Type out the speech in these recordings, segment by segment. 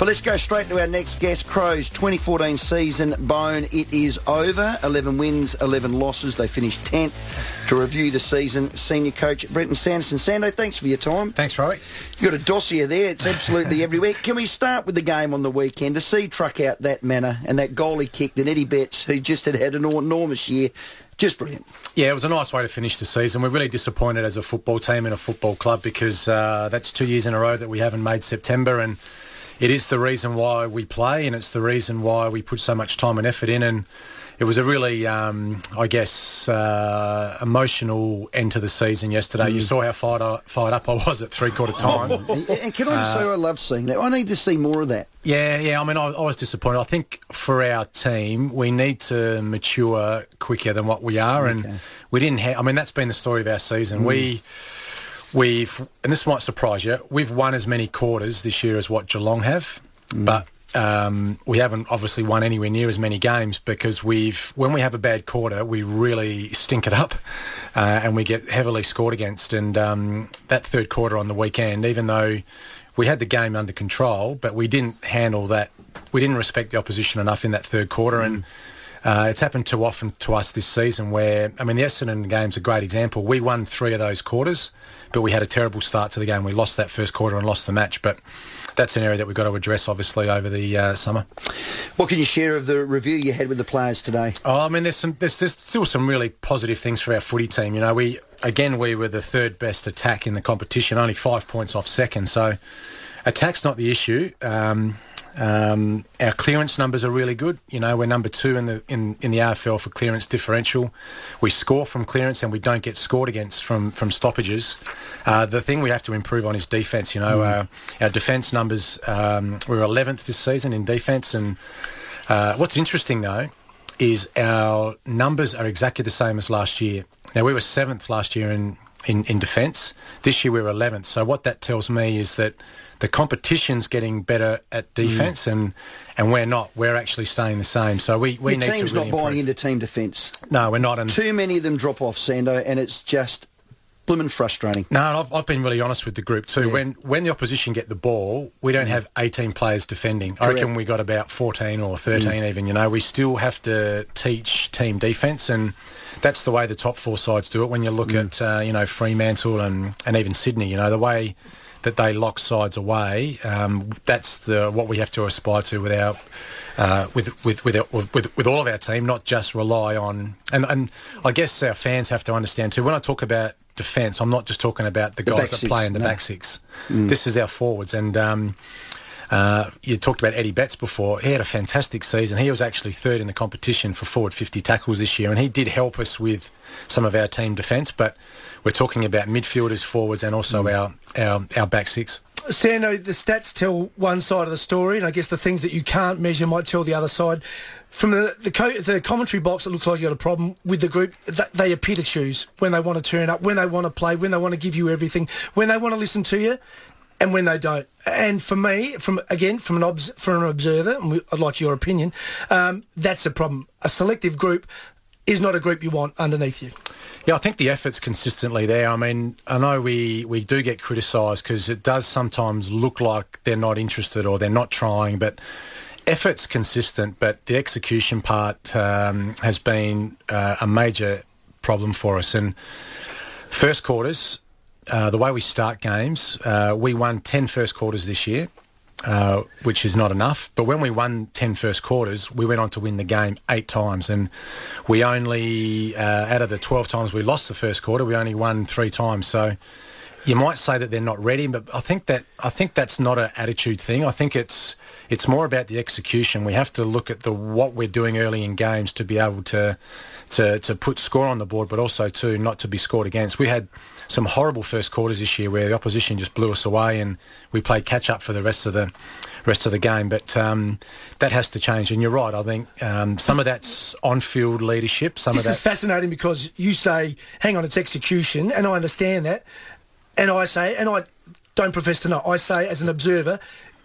But let's go straight to our next guest. Crows 2014 season bone. It is over. 11 wins, 11 losses. They finished 10th. To review the season, senior coach Brenton Sanderson. Sando, thanks for your time. Thanks, Roy. You've got a dossier there. It's absolutely everywhere. Can we start with the game on the weekend? To see Truck out that manner and that goal he kicked, and Eddie Betts, who just had an enormous year, just brilliant. Yeah, it was a nice way to finish the season. We're really disappointed as a football team and a football club because that's 2 years in a row that we haven't made September, and it is the reason why we play, and it's the reason why we put so much time and effort in. And it was a really, emotional end to the season yesterday. You saw how fired up I was at three-quarter time. And can I just say I love seeing that? I need to see more of that. Yeah. I mean, I was disappointed. I think for our team, we need to mature quicker than what we are, and we didn't have... I mean, that's been the story of our season. We've, and this might surprise you, we've won as many quarters this year as what Geelong have, but we haven't obviously won anywhere near as many games because when we have a bad quarter, we really stink it up and we get heavily scored against. And that third quarter on the weekend, even though we had the game under control, but we didn't handle that. We didn't respect the opposition enough in that third quarter. And it's happened too often to us this season where, I mean, the Essendon game's a great example. We won 3 of those quarters, but we had a terrible start to the game. We lost that first quarter and lost the match. But that's an area that we've got to address, obviously, over the summer. What can you share of the review you had with the players today? Oh, I mean, there's still some really positive things for our footy team. You know, we were the third best attack in the competition, only 5 points off second. So attack's not the issue. Our clearance numbers are really good. You know, we're number 2 in the AFL for clearance differential. We score from clearance and we don't get scored against from stoppages. The thing we have to improve on is defence. You know, our defence numbers, we're 11th this season in defence. And what's interesting, though, is our numbers are exactly the same as last year. Now, we were 7th last year in defence. This year we were 11th. So what that tells me is that the competition's getting better at defence and we're not. We're actually staying the same. So we need to really improve. Your team's not buying into team defence. No, we're not. And too many of them drop off, Sando, and it's just blooming frustrating. No, I've been really honest with the group too. Yeah. When the opposition get the ball, we don't have 18 players defending. I reckon we got about 14 or 13 even. You know, we still have to teach team defence, and that's the way the top 4 sides do it. When you look at Fremantle and even Sydney, you know, the way that they lock sides away, that's what we have to aspire to with our with all of our team, not just rely on. And I guess our fans have to understand too. When I talk about defence, I'm not just talking about the guys that play in the back six. This is our forwards. And you talked about Eddie Betts before. He had a fantastic season. He was actually 3rd in the competition for forward 50 tackles this year, and he did help us with some of our team defence. But we're talking about midfielders, forwards, and also our back six. Sando, the stats tell one side of the story, and I guess the things that you can't measure might tell the other side. From the commentary box, it looks like you've got a problem with the group. They appear to choose when they want to turn up, when they want to play, when they want to give you everything, when they want to listen to you, and when they don't. And for me, from an observer, and I'd like your opinion, that's a problem. A selective group is not a group you want underneath you. Yeah, I think the effort's consistently there. I mean, I know we do get criticised because it does sometimes look like they're not interested or they're not trying, but effort's consistent, but the execution part has been a major problem for us. And first quarters, the way we start games, we won 10 first quarters this year, which is not enough. But when we won 10 first quarters, we went on to win the game 8 times. And we only, out of the 12 times we lost the first quarter, we only won 3 times. So you might say that they're not ready, but I think that's not an attitude thing. I think it's more about the execution. We have to look at what we're doing early in games to be able to put score on the board, but also to not to be scored against. We had some horrible first quarters this year where the opposition just blew us away, and we played catch up for the rest of the game. But that has to change. And you're right. I think some of that's on-field leadership. This is fascinating because you say, "Hang on, it's execution," and I understand that. And I say, and I don't profess to know. I say, as an observer,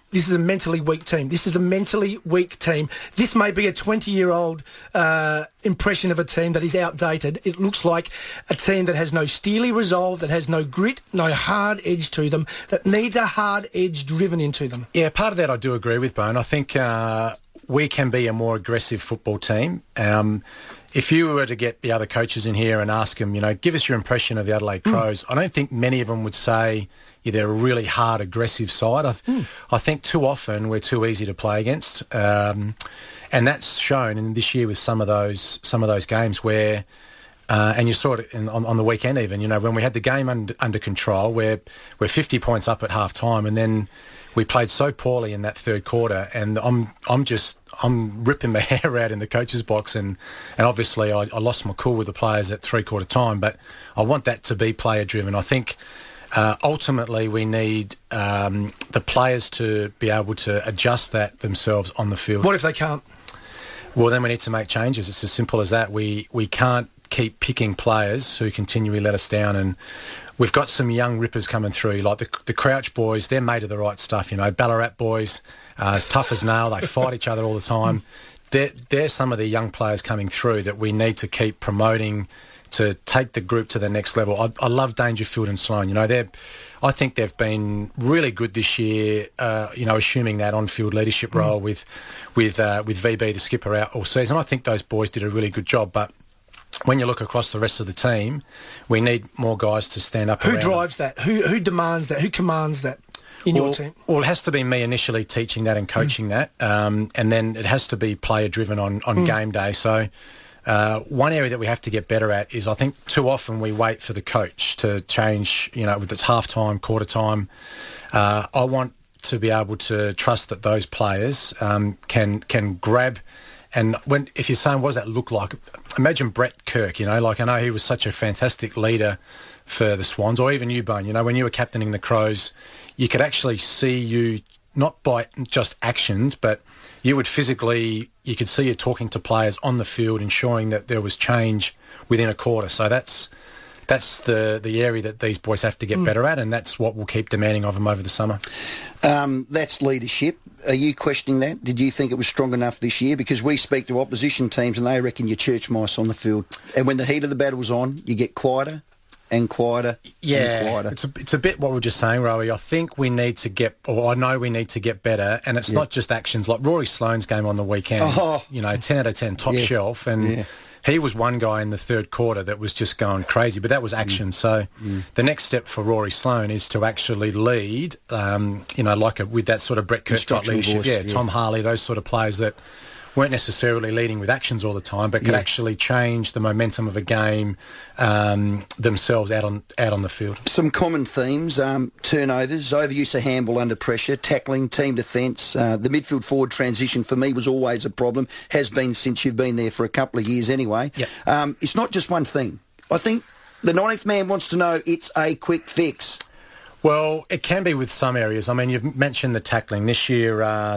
this is a mentally weak team. This is a mentally weak team. This may be a 20-year-old impression of a team that is outdated. It looks like a team that has no steely resolve, that has no grit, no hard edge to them, that needs a hard edge driven into them. Yeah, part of that I do agree with, Bone. I think we can be a more aggressive football team. If you were to get the other coaches in here and ask them, give us your impression of the Adelaide Crows, I don't think many of them would say they're a really hard, aggressive side. I think too often we're too easy to play against, and that's shown in this year with some of those games where, and you saw it on the weekend even. When we had the game under control, we're 50 points up at half time, and then we played so poorly in that third quarter, and I'm ripping my hair out in the coach's box, and obviously I lost my cool with the players at three-quarter time, but I want that to be player-driven. I think ultimately we need the players to be able to adjust that themselves on the field. What if they can't? Well, then we need to make changes. It's as simple as that. We can't keep picking players who continually let us down, and we've got some young rippers coming through, like the Crouch boys. They're made of the right stuff, Ballarat boys, as tough as nail. They fight each other all the time. They're some of the young players coming through that we need to keep promoting to take the group to the next level. I love Dangerfield and Sloane. I think they've been really good this year, assuming that on-field leadership role with VB, the skipper, out all season. I think those boys did a really good job, but when you look across the rest of the team, we need more guys to stand up. Who drives that? Who demands that? Who commands that in your team? Well, it has to be me initially teaching that and coaching that, and then it has to be player-driven on game day. So one area that we have to get better at is, I think too often we wait for the coach to change, with its half-time, quarter-time. I want to be able to trust that those players can grab. And if you're saying, what does that look like? Imagine Brett Kirk, I know he was such a fantastic leader for the Swans, or even you, Bone. When you were captaining the Crows, you could actually see you, not by just actions, but you could see you talking to players on the field, ensuring that there was change within a quarter. So that's the area that these boys have to get better at, and that's what we'll keep demanding of them over the summer. That's leadership. Are you questioning that? Did you think it was strong enough this year? Because we speak to opposition teams and they reckon you're church mice on the field. And when the heat of the battle's on, you get quieter and quieter and quieter. It's a bit what we're just saying, Rowie. I think we need to I know we need to get better, and it's not just actions. Like Rory Sloane's game on the weekend, 10 out of 10, top shelf, and he was one guy in the third quarter that was just going crazy, but that was action. So the next step for Rory Sloane is to actually lead, with that sort of Brett Kirk type leadership. Tom Harley, those sort of players that weren't necessarily leading with actions all the time, but could actually change the momentum of a game themselves out on the field. Some common themes: turnovers, overuse of handball under pressure, tackling, team defence. The midfield forward transition for me was always a problem. Has been since you've been there for a couple of years anyway. Yep. It's not just one thing. I think the 90th man wants to know it's a quick fix. Well, it can be with some areas. I mean, you've mentioned the tackling. This year,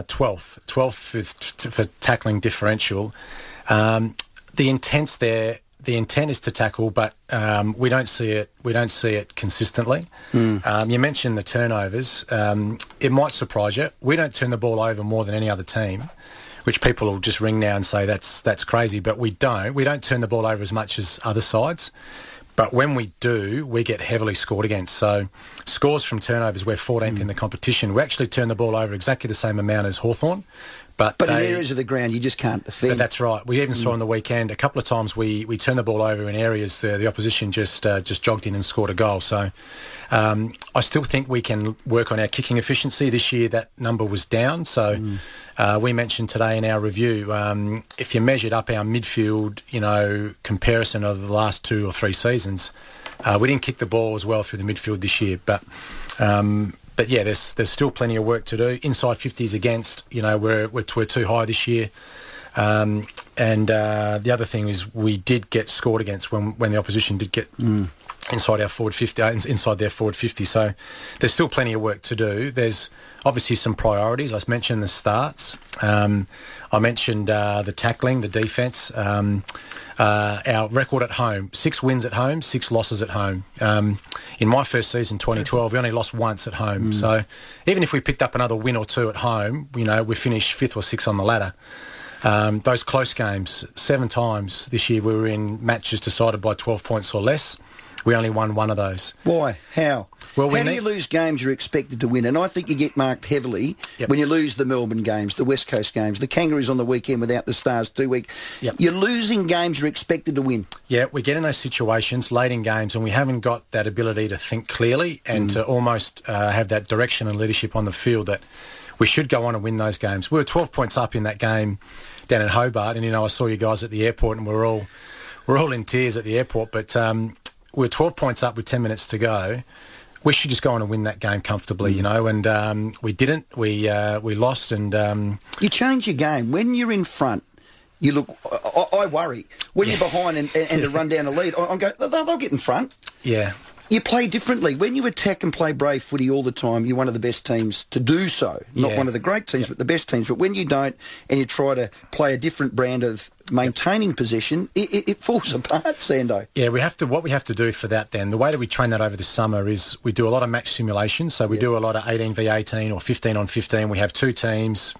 12th for tackling differential. The intent's there. The intent is to tackle, but we don't see it. We don't see it consistently. You mentioned the turnovers. It might surprise you. We don't turn the ball over more than any other team, which people will just ring now and say that's crazy. But we don't. We don't turn the ball over as much as other sides. But when we do, we get heavily scored against. So scores from turnovers, we're 14th in the competition. We actually turn the ball over exactly the same amount as Hawthorn. But in areas of the ground you just can't defend. That's right. We even saw on the weekend a couple of times we turned the ball over in areas the opposition just jogged in and scored a goal. So I still think we can work on our kicking efficiency. This year that number was down. So we mentioned today in our review, if you measured up our midfield, comparison of the last 2 or 3 seasons, we didn't kick the ball as well through the midfield this year. But yeah, there's still plenty of work to do. Inside 50s against, we're too high this year. And the other thing is we did get scored against when the opposition did get inside our forward 50, inside their forward 50. So there's still plenty of work to do. There's obviously some priorities. I mentioned the starts. I mentioned the tackling, the defence, our record at home, 6 wins at home, 6 losses at home. In my first season, 2012, we only lost once at home. So even if we picked up another win or 2 at home, you know, we finished 5th or 6th on the ladder. Those close games, 7 times this year we were in matches decided by 12 points or less. We only won 1 of those. Why? How? Well, How do you lose games you're expected to win? And I think you get marked heavily when you lose the Melbourne games, the West Coast games, the Kangaroos on the weekend without the Stars 2 weeks. You're losing games you're expected to win. Yeah, we get in those situations late in games and we haven't got that ability to think clearly and to almost have that direction and leadership on the field that we should go on and win those games. We were 12 points up in that game down in Hobart, and, you know, I saw you guys at the airport and we're all in tears at the airport, but we're 12 points up with 10 minutes to go. We should just go on and win that game comfortably, you know, and we didn't. We lost, and you change your game when you're in front. You look. I worry when you're behind and to run down a lead. I'm going. They'll get in front. Yeah. You play differently. When you attack and play brave footy all the time, you're one of the best teams to do so. Not one of the great teams, but the best teams. But when you don't and you try to play a different brand of maintaining possession, it falls apart, Sando. Yeah, what we have to do for that then, the way that we train that over the summer is we do a lot of match simulations. So we do a lot of 18 v 18 or 15 on 15. We have 2 teams.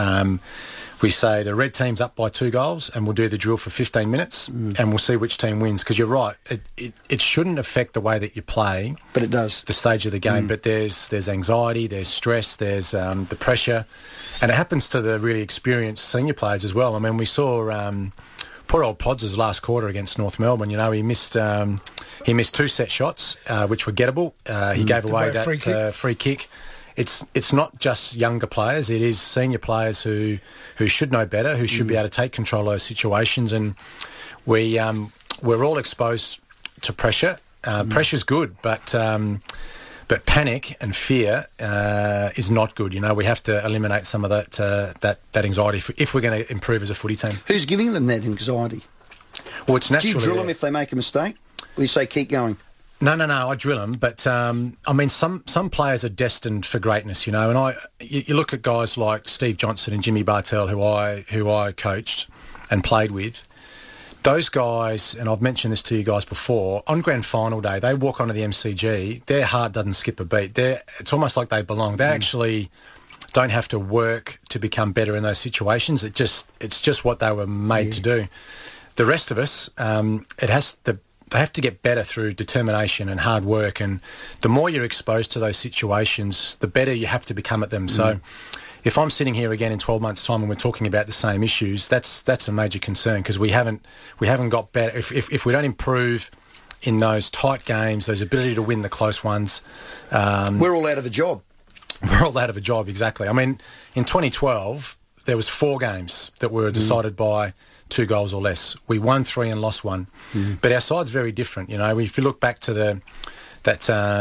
We say the red team's up by 2 goals and we'll do the drill for 15 minutes and we'll see which team wins. Because you're right, it shouldn't affect the way that you play. But it does. The stage of the game. But there's anxiety, there's stress, there's the pressure. And it happens to the really experienced senior players as well. I mean, we saw poor old Pods' last quarter against North Melbourne. You know, he missed 2 set shots, which were gettable. He gave away that free kick. It's not just younger players. It is senior players who should know better, who should be able to take control of those situations. And we're all exposed to pressure. Pressure's good, but panic and fear is not good. You know, we have to eliminate some of that anxiety if we're going to improve as a footy team. Who's giving them that anxiety? Well, it's natural. Do you drill them if they make a mistake? Or you say keep going? No, I drill them, but I mean, some players are destined for greatness, you know. And you look at guys like Steve Johnson and Jimmy Bartell, who I coached and played with. Those guys, and I've mentioned this to you guys before, on grand final day, they walk onto the MCG, their heart doesn't skip a beat. It's almost like they belong. They actually don't have to work to become better in those situations. It's just what they were made to do. The rest of us, they have to get better through determination and hard work, and the more you're exposed to those situations, the better you have to become at them. So if I'm sitting here again in 12 months' time and we're talking about the same issues, that's a major concern, because we haven't got better. If we don't improve in those tight games, those ability to win the close ones, we're all out of a job. We're all out of a job, exactly. I mean, in 2012, there was 4 games that were decided by 2 goals or less. We won 3 and lost 1. But our side's very different. You know, if you look back to that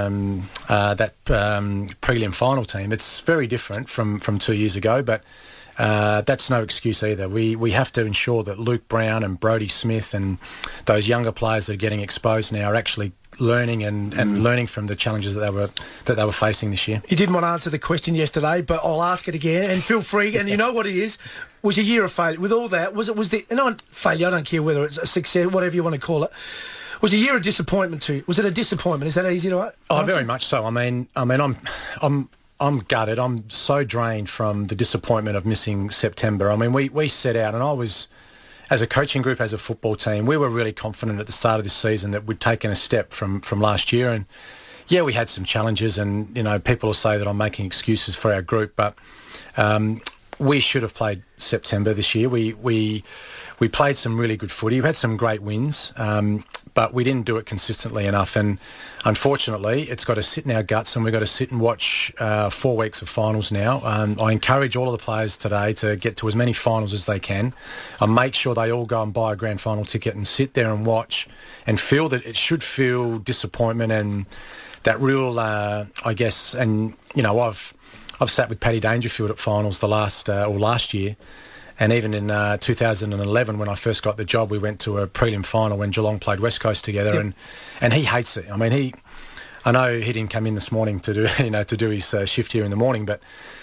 prelim final team, it's very different from 2 years ago. But that's no excuse either. We have to ensure that Luke Brown and Brodie Smith and those younger players that are getting exposed now are actually learning and learning from the challenges that they were facing this year. You didn't want to answer the question yesterday, but I'll ask it again, and feel free. And you know what it is? Was a year of failure. With all that, failure? I don't care whether it's a success, whatever you want to call it. Was a year of disappointment too? Was it a disappointment? Is that easy to answer? Oh, very much so. I mean, I'm gutted. I'm so drained from the disappointment of missing September. I mean, we set out, and I was, as a coaching group, as a football team, we were really confident at the start of this season that we'd taken a step from last year. And yeah, we had some challenges, and you know, people will say that I'm making excuses for our group, but we should have played September this year. We played some really good footy. We had some great wins, but we didn't do it consistently enough. And unfortunately, it's got to sit in our guts, and we've got to sit and watch 4 weeks of finals now. I encourage all of the players today to get to as many finals as they can, and make sure they all go and buy a grand final ticket and sit there and watch and feel that it should feel disappointment and that real, I guess, and you know, I've sat with Paddy Dangerfield at finals last year, and even in 2011 when I first got the job, we went to a prelim final when Geelong played West Coast together, and he hates it. I mean, I know he didn't come in this morning to do his shift here in the morning, but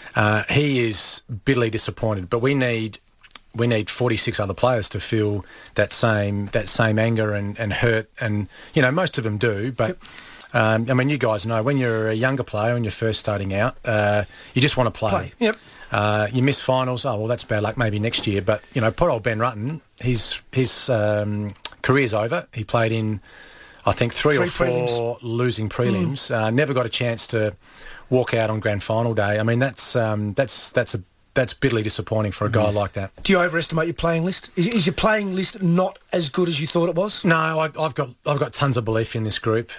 he is bitterly disappointed. But we need 46 other players to feel that same anger and hurt, and most of them do. But I mean, you guys know when you're a younger player and you're first starting out, you just want to play. Yep. You miss finals. Oh well, that's bad luck. Maybe next year. But poor old Ben Rutten, his career's over. He played in, I think, three or four prelims. Losing prelims. Never got a chance to walk out on grand final day. I mean, that's bitterly disappointing for a guy like that. Do you overestimate your playing list? Is your playing list not as good as you thought it was? No, I've got tons of belief in this group.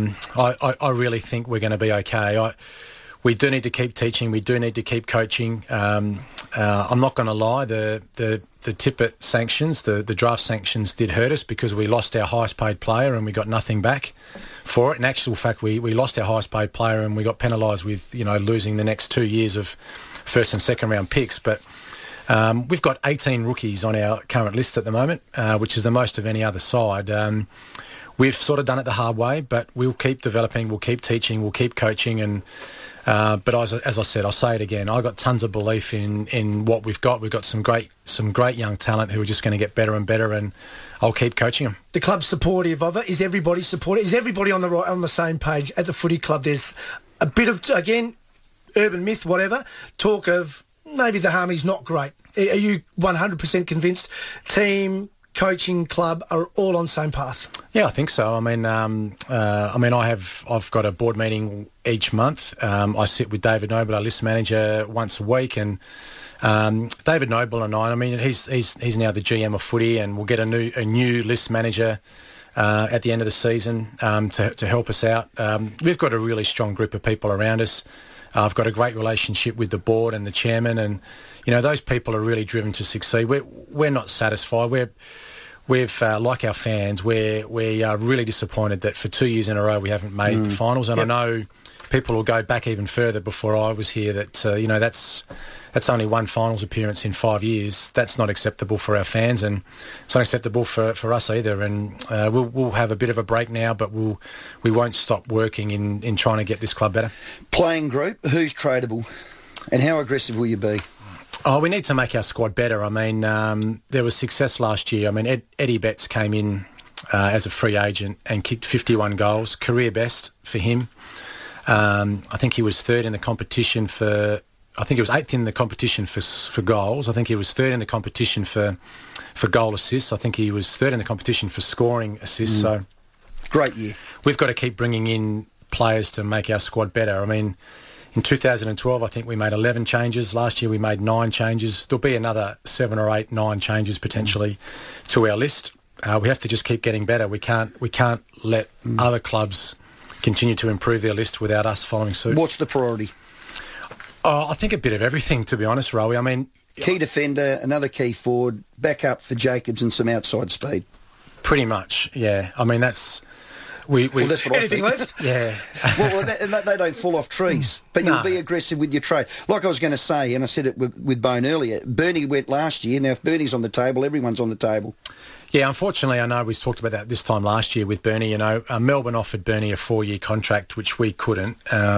I really think we're going to be okay. We do need to keep teaching. We do need to keep coaching. I'm not going to lie. The Tippett sanctions, the draft sanctions, did hurt us because we lost our highest paid player and we got nothing back for it. In actual fact, we lost our highest paid player and we got penalised with losing the next 2 years of first and second round picks. But we've got 18 rookies on our current list at the moment, which is the most of any other side. We've sort of done it the hard way, but we'll keep developing, we'll keep teaching, we'll keep coaching. And but as I said, I'll say it again, I've got tons of belief in what we've got. We've got some great young talent who are just going to get better and better, and I'll keep coaching them. The club's supportive of it. Is everybody supportive? Is everybody on the same page at the footy club? There's a bit of, again, urban myth, whatever, talk of maybe the harmony's not great. Are you 100% convinced team, coaching, club are all on the same path? Yeah, I think so. I mean, I've got a board meeting each month. I sit with David Noble, our list manager, once a week, and David Noble and I mean, he's now the GM of footy, and we'll get a new list manager at the end of the season to help us out. We've got a really strong group of people around us. I've got a great relationship with the board and the chairman, and those people are really driven to succeed. We're not satisfied. We've like our fans, we are really disappointed that for 2 years in a row we haven't made the finals. And I know people will go back even further before I was here. That that's only one finals appearance in 5 years. That's not acceptable for our fans, and it's not acceptable for us either. And we'll have a bit of a break now, but we won't stop working in trying to get this club better. Playing group, who's tradable, and how aggressive will you be? Oh, we need to make our squad better. I mean, there was success last year. I mean, Eddie Betts came in as a free agent and kicked 51 goals, career best for him. I think he was third in the competition for... I think he was eighth in the competition for goals. I think he was third in the competition for goal assists. I think he was third in the competition for scoring assists. So, great year. We've got to keep bringing in players to make our squad better. I mean, in 2012, I think we made 11 changes. Last year, we made 9 changes. There'll be another 7 or 8, 9 changes potentially to our list. We have to just keep getting better. We can't let other clubs continue to improve their list without us following suit. What's the priority? I think a bit of everything, to be honest, Rowie. I mean... Key defender, another key forward, backup for Jacobs and some outside speed. Pretty much, yeah. I mean, that's... Well, that's what anything I think. left? Yeah. Well, they don't fall off trees, but you'll be aggressive with your trade. Like I was going to say, and I said it with Bone earlier, Bernie went last year. Now, if Bernie's on the table, everyone's on the table. Yeah, unfortunately, I know we talked about that this time last year with Bernie. Melbourne offered Bernie a 4-year contract, which we couldn't.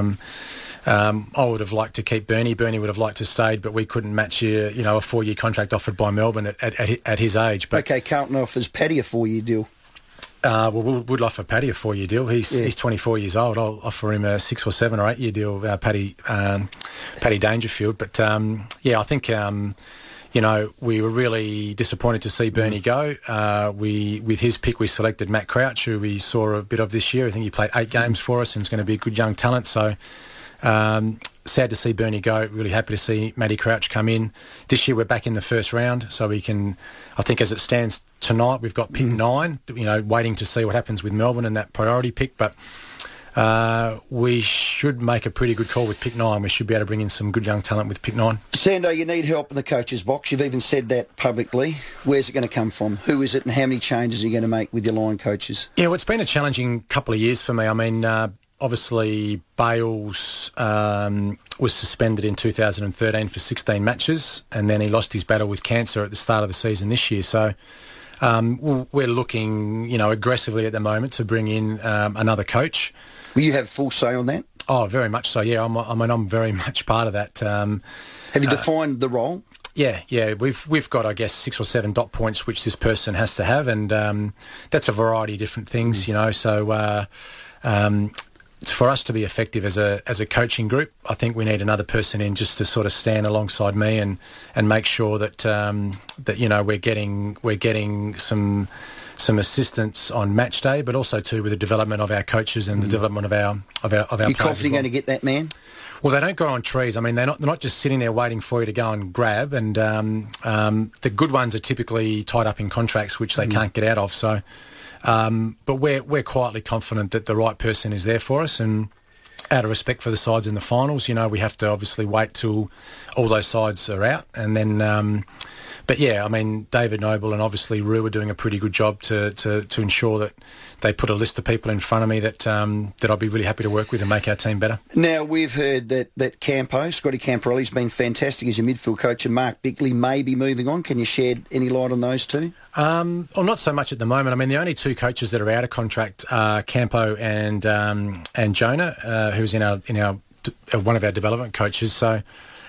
I would have liked to keep Bernie. Bernie would have liked to stay, but we couldn't match a 4-year contract offered by Melbourne at his age. But, okay, Carlton offers Paddy a 4-year deal. We'd offer Paddy a 4-year deal. He's 24 years old. I'll offer him a 6 or 7 or 8 year deal. Paddy Dangerfield. But I think we were really disappointed to see Bernie go. With his pick, we selected Matt Crouch, who we saw a bit of this year. I think he played 8 games for us and is going to be a good young talent. So. Sad to see Bernie go. Really happy to see Matty Crouch come in. This year we're back in the first round, so we can. I think as it stands tonight, we've got pick 9. Waiting to see what happens with Melbourne and that priority pick. But we should make a pretty good call with pick 9. We should be able to bring in some good young talent with pick 9. Sando, you need help in the coach's box. You've even said that publicly. Where's it going to come from? Who is it, and how many changes are you going to make with your line coaches? Yeah, well, it's been a challenging couple of years for me. I mean. Obviously, Bales was suspended in 2013 for 16 matches, and then he lost his battle with cancer at the start of the season this year. So we're looking, aggressively at the moment to bring in another coach. Will you have full say on that? Oh, very much so, yeah. I'm very much part of that. Have you defined the role? Yeah. We've got, I guess, 6 or 7 dot points which this person has to have, and that's a variety of different things, you know. So for us to be effective as a coaching group, I think we need another person in just to sort of stand alongside me and make sure that that you know we're getting some assistance on match day, but also too with the development of our coaches and the development of our players. You confident you're going to get that man? Well, they don't grow on trees. I mean, they're not just sitting there waiting for you to go and grab. And the good ones are typically tied up in contracts which they can't get out of. So, but we're quietly confident that the right person is there for us. And out of respect for the sides in the finals, you know, we have to obviously wait till all those sides are out, and then. But yeah, I mean, David Noble and obviously Rue are doing a pretty good job to ensure that they put a list of people in front of me that I'd be really happy to work with and make our team better. Now, we've heard that Campo, Scotty Camporelli's been fantastic as your midfield coach, and Mark Bickley may be moving on. Can you shed any light on those two? Well, not so much at the moment. I mean, the only two coaches that are out of contract are Campo and Jonah, who's in our one of our development coaches. So.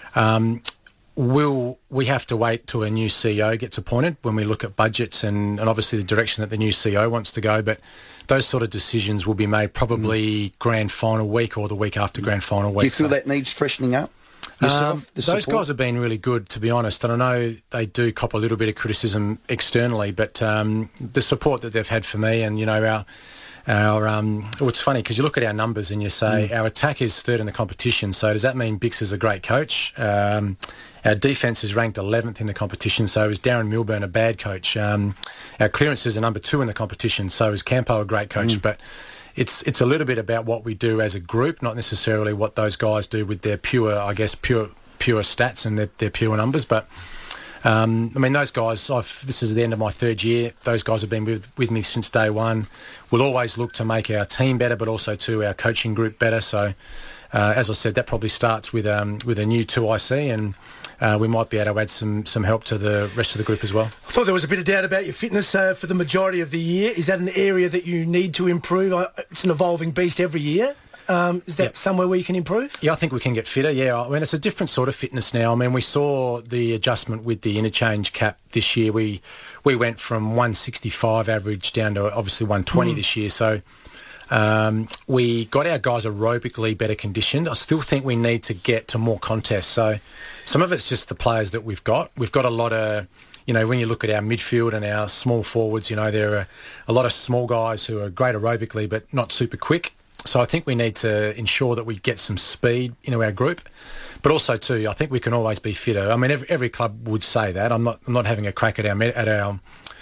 We have to wait till a new CEO gets appointed when we look at budgets and obviously the direction that the new CEO wants to go, but those sort of decisions will be made probably grand final week or the week after grand final week. Do you feel that needs freshening up yourself? Those guys have been really good, to be honest, and I know they do cop a little bit of criticism externally, but the support that they've had for me and, you know, it's funny because you look at our numbers and you say our attack is third in the competition, so does that mean Bix is a great coach? Our defence is ranked 11th in the competition, so is Darren Milburn a bad coach? Our clearances are number 2 in the competition, so is Campo a great coach? But it's a little bit about what we do as a group, not necessarily what those guys do with their pure stats and their pure numbers. But I mean, those guys, this is the end of my 3rd year. Those guys have been with me since day one. We'll always look to make our team better, but also to our coaching group better. So, as I said, that probably starts with a new 2IC, and we might be able to add some help to the rest of the group as well. I thought there was a bit of doubt about your fitness for the majority of the year. Is that an area that you need to improve? It's an evolving beast every year. Is that somewhere where you can improve? Yeah, I think we can get fitter, yeah. I mean, it's a different sort of fitness now. I mean, we saw the adjustment with the interchange cap this year. We went from 165 average down to obviously 120 this year. So we got our guys aerobically better conditioned. I still think we need to get to more contests. So some of it's just the players that we've got. We've got a lot of... You know, when you look at our midfield and our small forwards, you know, there are a lot of small guys who are great aerobically but not super quick. So I think we need to ensure that we get some speed into our group, but also too, I think we can always be fitter. I mean, every club would say that. I'm not having a crack at our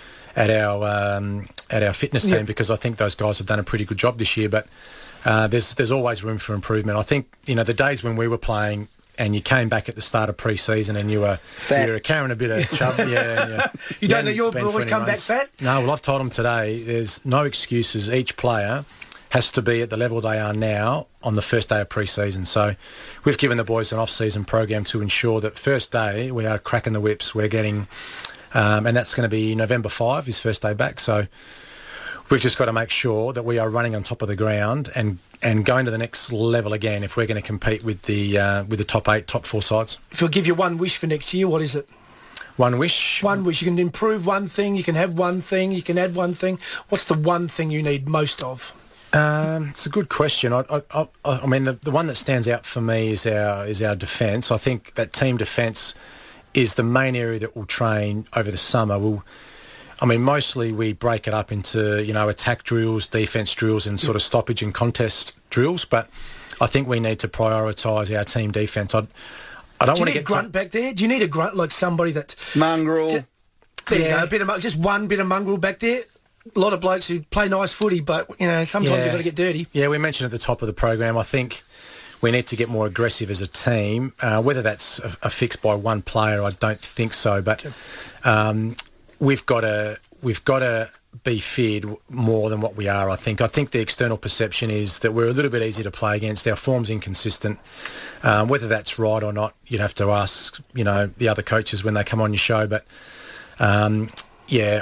fitness team because I think those guys have done a pretty good job this year. But there's always room for improvement. I think the days when we were playing and you came back at the start of pre-season and you were carrying a bit of chub. Yeah. You don't know your boys come back fat? No, well, I've told them today there's no excuses. Each player has to be at the level they are now on the first day of pre-season. So we've given the boys an off-season program to ensure that first day we are cracking the whips. We're getting, and that's going to be November 5, his first day back. So we've just got to make sure that we are running on top of the ground and going to the next level again if we're going to compete with the top 8, top 4 sides. If we'll give you one wish for next year, what is it? One wish? One wish. You can improve one thing, you can have one thing, you can add one thing. What's the one thing you need most of? It's a good question. I mean, the one that stands out for me is our defence. I think that team defence is the main area that we'll train over the summer. Mostly we break it up into, attack drills, defence drills and sort of stoppage and contest drills, but I think we need to prioritise our team defence. I don't want to get grunt back there. Do you need a grunt like somebody that... Mongrel. There you go, just one bit of mongrel back there. A lot of blokes who play nice footy, but, sometimes you've got to get dirty. Yeah, we mentioned at the top of the program, I think we need to get more aggressive as a team. Whether that's a fix by one player, I don't think so. But we've got to be feared more than what we are, I think. I think the external perception is that we're a little bit easy to play against. Our form's inconsistent. Whether that's right or not, you'd have to ask, the other coaches when they come on your show. But,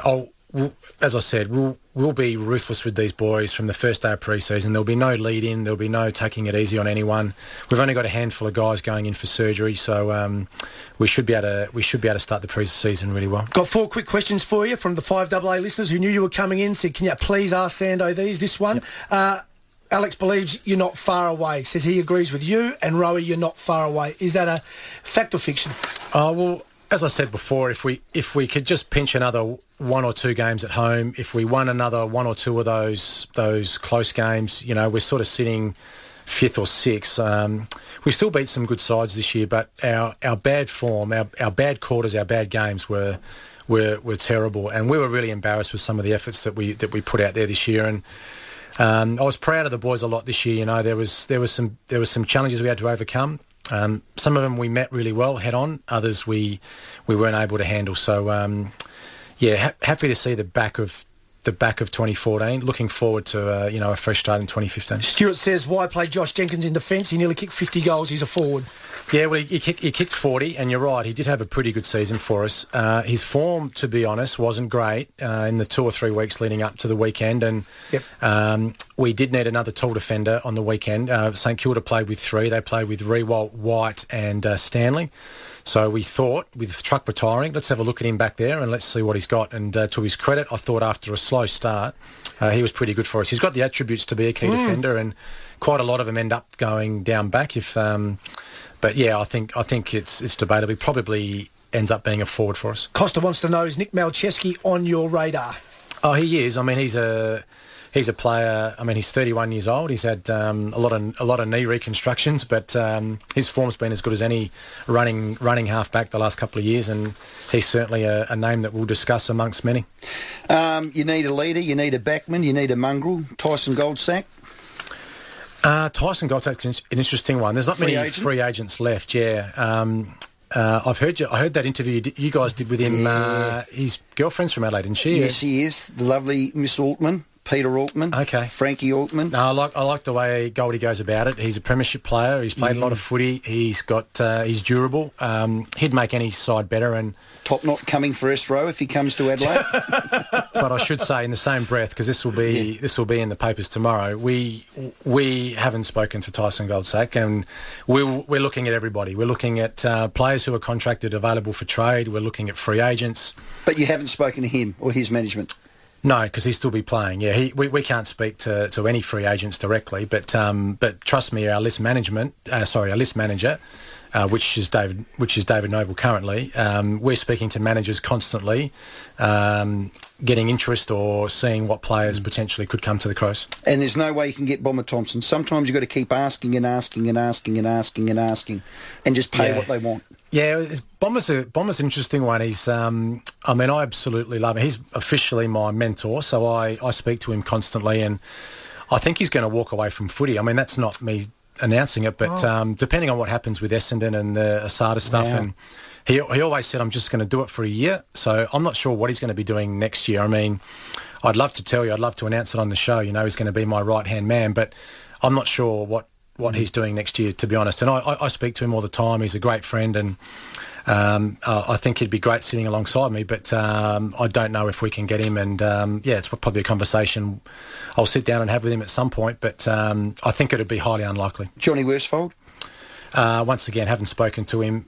as I said, we'll be ruthless with these boys from the first day of pre-season. There'll be no lead-in. There'll be no taking it easy on anyone. We've only got a handful of guys going in for surgery, so we should be able to start the pre-season really well. Got 4 quick questions for you from the 5AA listeners who knew you were coming in. Said, can you please ask Sando these? This one. Yep. Alex believes you're not far away. Says he agrees with you, and Rowie, you're not far away. Is that a fact or fiction? Well, as I said before, if we could just pinch another 1 or 2 games at home, if we won another 1 or 2 of those close games, we're sort of sitting 5th or 6th. We still beat some good sides this year, but our bad form, our bad quarters, our bad games were terrible, and we were really embarrassed with some of the efforts that we put out there this year. And I was proud of the boys a lot this year. There was some challenges we had to overcome. Some of them we met really well head on. Others we weren't able to handle. So happy to see the back of 2014. Looking forward to a fresh start in 2015. Stuart says, why play Josh Jenkins in defence? He nearly kicked 50 goals. He's a forward. Yeah, well, he kicked 40, and you're right. He did have a pretty good season for us. His form, to be honest, wasn't great in the 2 or 3 weeks leading up to the weekend, and we did need another tall defender on the weekend. St Kilda played with 3. They played with Rewalt, White and Stanley. So we thought, with Truck retiring, let's have a look at him back there and let's see what he's got. And to his credit, I thought after a slow start, he was pretty good for us. He's got the attributes to be a key defender, and quite a lot of them end up going down back. But yeah, I think it's debatable. He probably ends up being a forward for us. Costa wants to know, is Nick Malcheski on your radar? Oh, he is. I mean, he's a player. I mean, he's 31 years old. He's had a lot of knee reconstructions, but his form's been as good as any running halfback the last couple of years, and he's certainly a name that we'll discuss amongst many. You need a leader. You need a backman. You need a mongrel. Tyson Goldsack. Tyson Goldsack's an interesting one. There's not many free agents left. Yeah. I heard that interview you guys did with him. Yeah. His girlfriend's from Adelaide, isn't she? Yes, she is. The lovely Miss Altman. Peter Altman. Okay. Frankie Altman. No, I like the way Goldie goes about it. He's a premiership player. He's played a lot of footy. He's durable. He'd make any side better. And top knot coming for Estro if he comes to Adelaide. But I should say in the same breath, because this will be in the papers tomorrow. We haven't spoken to Tyson Goldsack, and we're looking at everybody. We're looking at players who are contracted, available for trade. We're looking at free agents. But you haven't spoken to him or his management. No, because he'll still be playing. Yeah, we can't speak to any free agents directly, but trust me, our list manager, which is David Noble currently. We're speaking to managers constantly, getting interest or seeing what players potentially could come to the Crows. And there's no way you can get Bomber Thompson. Sometimes you've got to keep asking and asking and asking and asking and asking, and just pay what they want. Yeah, Bomber's an interesting one. He's, I absolutely love him. He's officially my mentor, so I speak to him constantly, and I think he's going to walk away from footy. I mean, that's not me announcing it, but depending on what happens with Essendon and the Asada stuff, and he always said, I'm just going to do it for a year, so I'm not sure what he's going to be doing next year. I mean, I'd love to tell you, I'd love to announce it on the show, he's going to be my right-hand man, but I'm not sure what he's doing next year, to be honest. And I speak to him all the time. He's a great friend, and I think he'd be great sitting alongside me, but I don't know if we can get him. And it's probably a conversation I'll sit down and have with him at some point, but I think it would be highly unlikely. Johnny Worsfold? Once again, haven't spoken to him.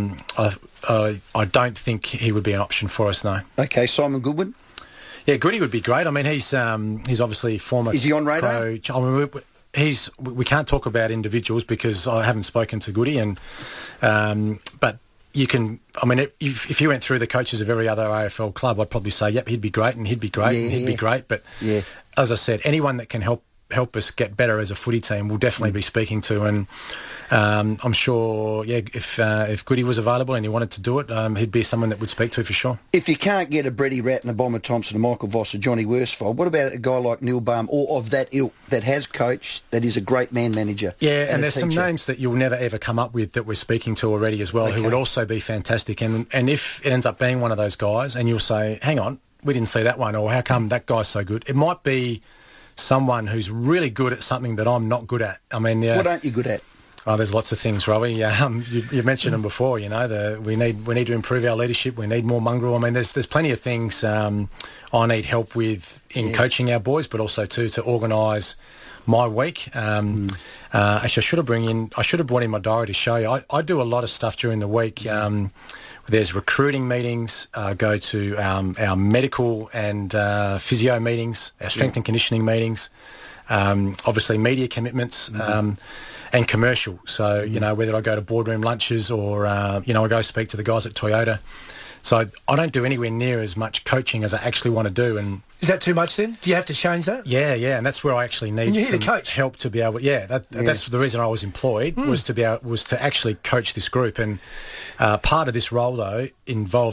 I don't think he would be an option for us, no. Okay, Simon Goodwin? Yeah, Goody would be great. I mean, he's obviously former... Is he on radar? Coach. I mean, we can't talk about individuals because I haven't spoken to Goody, and but you can. I mean, if you went through the coaches of every other AFL club, I'd probably say, yep, he'd be great, and he'd be great, and he'd be great. But as I said, anyone that can help us get better as a footy team, we'll definitely be speaking to. And I'm sure, if Goody was available and he wanted to do it, he'd be someone that would speak to for sure. If you can't get a Breddy Ratton, a Bomber Thompson, a Michael Voss, or Johnny Worsfold, what about a guy like Neil Baum, or of that ilk, that has coached, that is a great man manager? Yeah, and there's some names that you'll never ever come up with that we're speaking to already as well, who would also be fantastic. And if it ends up being one of those guys, and you'll say, hang on, we didn't see that one, or how come that guy's so good? It might be someone who's really good at something that I'm not good at. I mean, what aren't you good at? Oh, there's lots of things, Robbie. You mentioned them before. You know, we need to improve our leadership. We need more mongrel. I mean, there's plenty of things I need help with in coaching our boys, but also too to organise my week. Actually, I should have brought in my diary to show you. I do a lot of stuff during the week. There's recruiting meetings, go to our medical and physio meetings, our strength and conditioning meetings, obviously media commitments, and commercial. So, you know, whether I go to boardroom lunches or, I go speak to the guys at Toyota. So I don't do anywhere near as much coaching as I actually want to do. And is that too much then? Do you have to change that? Yeah, and that's where I actually need some help to be able. That's the reason I was employed was to actually coach this group. And part of this role though involves